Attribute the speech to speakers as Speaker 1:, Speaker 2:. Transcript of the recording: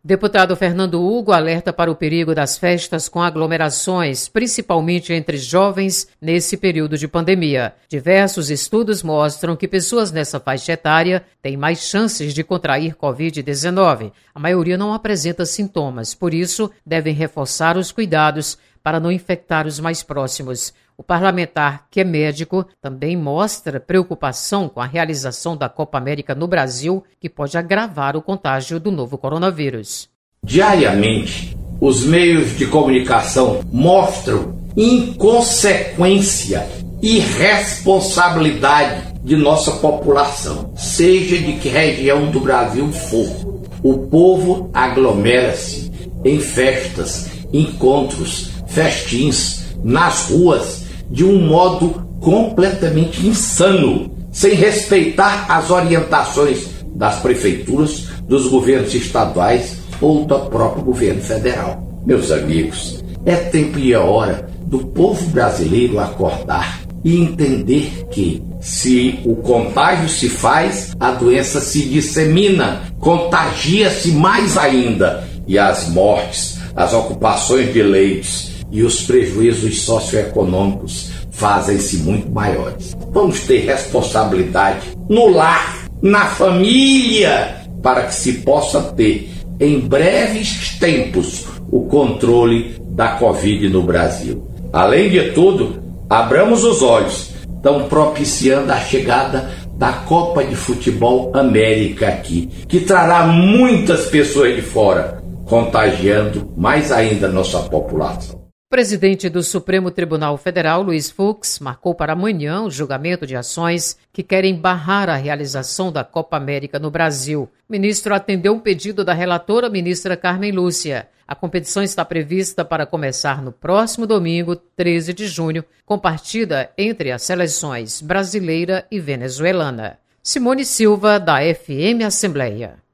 Speaker 1: Deputado Fernando Hugo alerta para o perigo das festas com aglomerações, principalmente entre jovens, nesse período de pandemia. Diversos estudos mostram que pessoas nessa faixa etária têm mais chances de contrair Covid-19. A maioria não apresenta sintomas, por isso devem reforçar os cuidados para não infectar os mais próximos. O parlamentar, que é médico, também mostra preocupação com a realização da Copa América no Brasil, que pode agravar o contágio do novo coronavírus.
Speaker 2: Diariamente, os meios de comunicação mostram inconsequência e irresponsabilidade de nossa população, seja de que região do Brasil for. O povo aglomera-se em festas, encontros, festins, nas ruas, de um modo completamente insano, sem respeitar as orientações das prefeituras, dos governos estaduais ou do próprio governo federal. Meus amigos, é tempo e é hora do povo brasileiro acordar e entender que, se o contágio se faz, a doença se dissemina, contagia-se mais ainda, e as mortes, as ocupações de leitos e os prejuízos socioeconômicos fazem-se muito maiores. Vamos ter responsabilidade no lar, na família, para que se possa ter, em breves tempos, o controle da Covid no Brasil. Além de tudo, abramos os olhos, estão propiciando a chegada da Copa de Futebol América aqui, que trará muitas pessoas de fora, contagiando mais ainda a nossa população.
Speaker 1: O presidente do Supremo Tribunal Federal, Luiz Fux, marcou para amanhã o julgamento de ações que querem barrar a realização da Copa América no Brasil. O ministro atendeu um pedido da relatora ministra Carmen Lúcia. A competição está prevista para começar no próximo domingo, 13 de junho, com partida entre as seleções brasileira e venezuelana. Simone Silva, da FM Assembleia.